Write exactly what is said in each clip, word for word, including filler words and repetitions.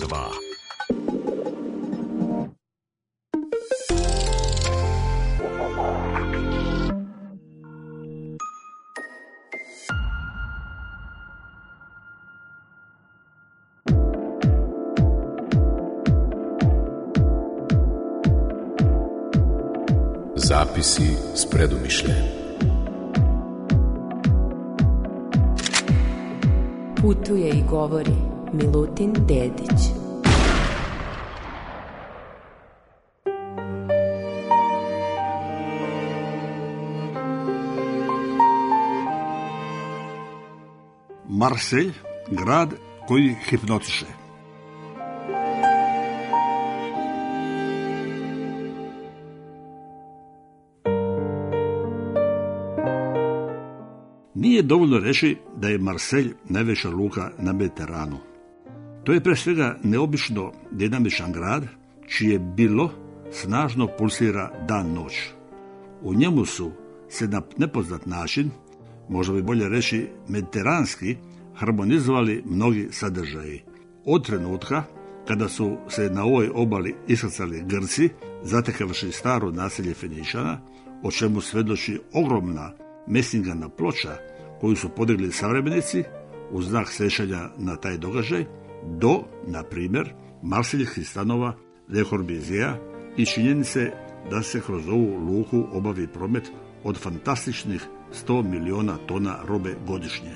dva. Zapisi s predumišljajem. Putuje i govori Milutin Dedić. Marselj, grad koji hipnotiše. Nije dovoljno reći da je Marselj najveća luka na Mediteranu. To je pre svega neobično dinamičan grad, čije bilo snažno pulsira dan-noć. U njemu su se na nepoznat način, možda bi bolje reći mediteranski, harmonizovali mnogi sadržaji. Od trenutka kada su se na ovoj obali iskrcali Grci, zatekavši staro naselje Feničana, o čemu svjedoči ogromna mesingana ploča koju su podigli savremenici u znak sjećanja na taj događaj, do, na primjer, marseljskih stanova Le Corbusier'a i činjenice da se kroz ovu luku obavi promet od fantastičnih sto miliona tona robe godišnje.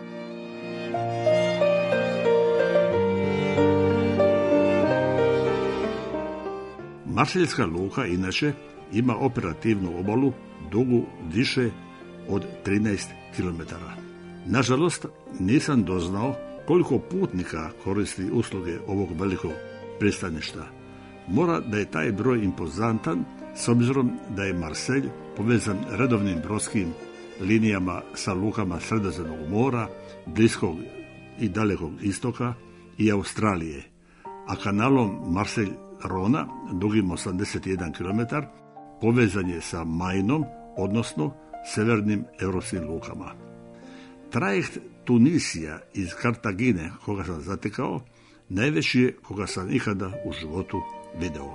Marseljska luka inače ima operativnu obalu dugu više od trinaest kilometara. Nažalost, nisam doznao koliko putnika koristi usluge ovog velikog pristaništa. Mora da je taj broj impozantan s obzirom da je Marselj povezan redovnim brodskim linijama sa lukama Sredozemnog mora, Bliskog i Dalekog istoka i Australije, a kanalom Marselj-Rona, dugim osamdeset jedan kilometar, povezan je sa Mainom, odnosno severnim europskim lukama. Trajekt Tunisija iz Kartagine, koga sam zatekao, najveći je koga sam ikada u životu video.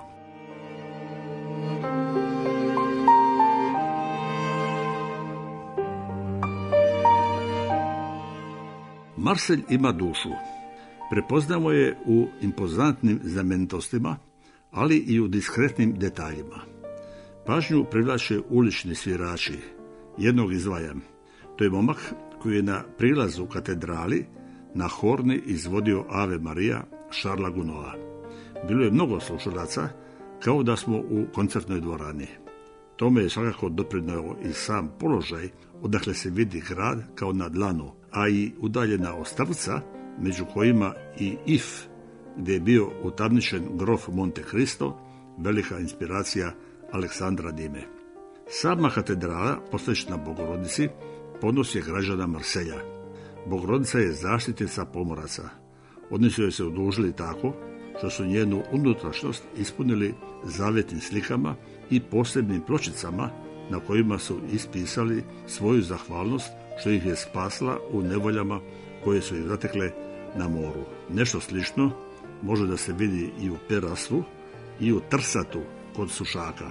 Marselj ima dušu. Prepoznamo je u impozantnim znamenitostima, ali i u diskretnim detaljima. Pažnju privlače ulični svirači. Jednog izdvajam. To je momak koji je na prilazu katedrali na horni izvodio Ave Maria Charlesa Gounod'a. Bilo je mnogo slušalaca, kao da smo u koncertnoj dvorani. Tome je svakako doprinio i sam položaj odakle se vidi grad kao na dlanu, a i udaljena ostrvca, među kojima i If, gdje je bio utamničen grof Monte Cristo, velika inspiracija Aleksandra Dime. Sama katedrala, posvećena Bogorodici, ponos je građana Marselja. Bogorodica je zaštitnica pomoraca. Oni su joj se odužili tako što su njenu unutrašnjost ispunili zavjetnim slikama i posebnim pločicama na kojima su ispisali svoju zahvalnost što ih je spasla u nevoljama koje su ih zatekle na moru. Nešto slično može da se vidi i u Peraslu i u Trsatu kod Sušaka.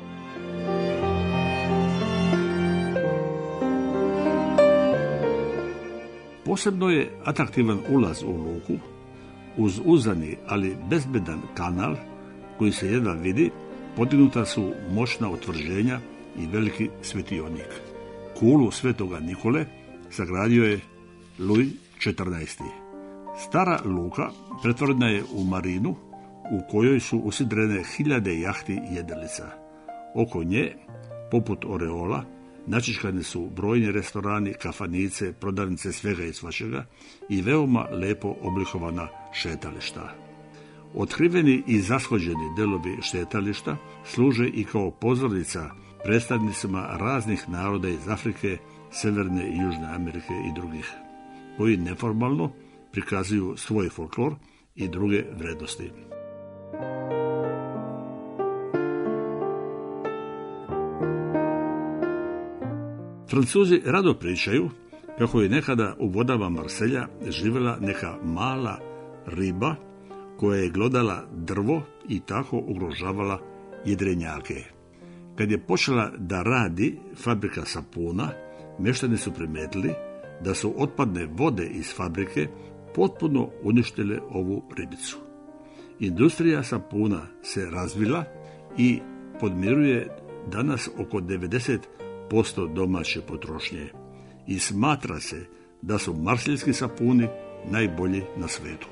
Posebno je atraktivan ulaz u luku, uz uzani, ali bezbedan kanal koji se jedva vidi, podignuta su moćna utvrđenja i veliki svetionik. Kulu Svetoga Nikole sagradio je Luj četrnaesti. Stara luka pretvorena je u marinu u kojoj su usidrene hiljade jahti i jedrilica. Oko nje, poput oreola, načičkani su brojni restorani, kafanice, prodavnice svega i svačega i veoma lepo oblikovana šetališta. Otkriveni i zashođeni delovi šetališta služe i kao pozornica predstavnicima raznih naroda iz Afrike, Severne i Južne Amerike i drugih, koji neformalno prikazuju svoj folklor i druge vrednosti. Francuzi rado pričaju kako je nekada u vodama Marselja živjela neka mala riba koja je glodala drvo i tako ugrožavala jedrenjake. Kad je počela da radi fabrika sapuna, mještani su primetili da su otpadne vode iz fabrike potpuno uništile ovu ribicu. Industrija sapuna se razvila i podmiruje danas oko devedeset posto domaće potrošnje i smatra se da su marseljski sapuni najbolji na svijetu.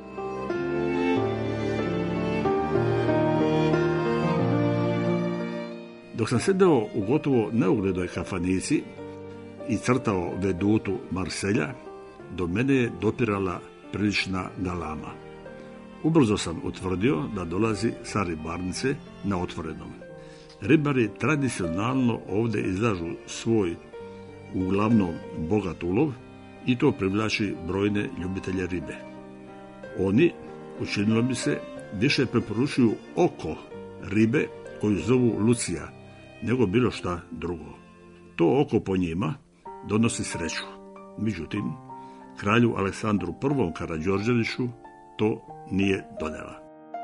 Dok sam sedeo u gotovo neuglednoj kafanici i crtao vedutu Marselja, do mene je dopirala prilična galama. Ubrzo sam utvrdio da dolazi sa ribarnice na otvorenom. Ribari tradicionalno ovdje izlažu svoj uglavnom bogat ulov i to privlači brojne ljubitelje ribe. Oni, učinilo mi se, više preporučuju oko ribe koju zovu Lucija, nego bilo šta drugo. To oko po njima donosi sreću. Međutim, kralju Aleksandru I. Karađorđeviću to nije donela.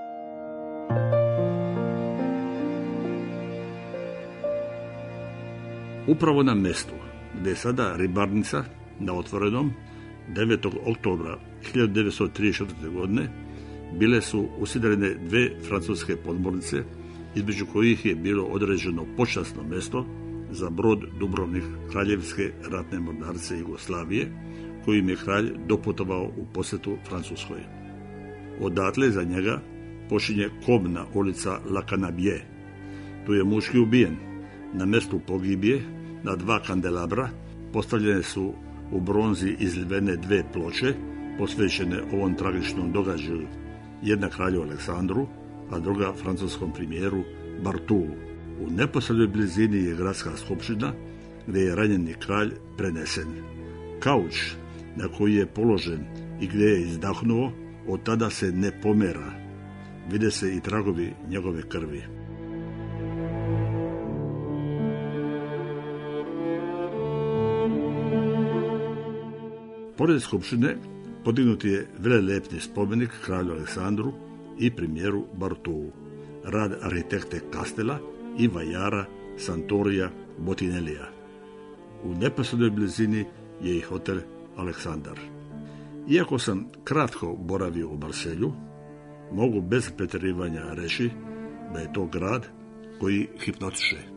Upravo na mjestu gdje je sada ribarnica na otvorenom devetog oktobra hiljadu devetsto trideset četvrte. godine bile su usidrene dve francuske podmornice, između kojih je bilo određeno počasno mjesto za brod Dubrovnik Kraljevske ratne mornarice Jugoslavije, kojim je kralj doputovao u posjetu Francuskoj. Odatle za njega počinje kobna ulica La Canabie. Tu je muški ubijen. Na mjestu pogibije na dva kandelabra postavljene su u bronzi izlivene dve ploče posvećene ovom tragičnom događaju, jedna kralju Aleksandru, a druga francuskom premijeru Bartolu. U neposrednoj blizini je gradska skupština gdje je ranjeni kralj prenesen. Kauč na koji je položen i gdje je izdahnuo od tada se ne pomera. Vide se i tragovi njegove krvi. Pored skupštine podignut je velelepni spomenik kralju Aleksandru i premijeru Bartolu, rad arhitekte Castela i vajara Santorija Botinellija. U neposrednoj blizini je i hotel Aleksandar. Iako sam kratko boravio u Marselju, mogu bez pretjerivanja reći da je to grad koji hipnotiše.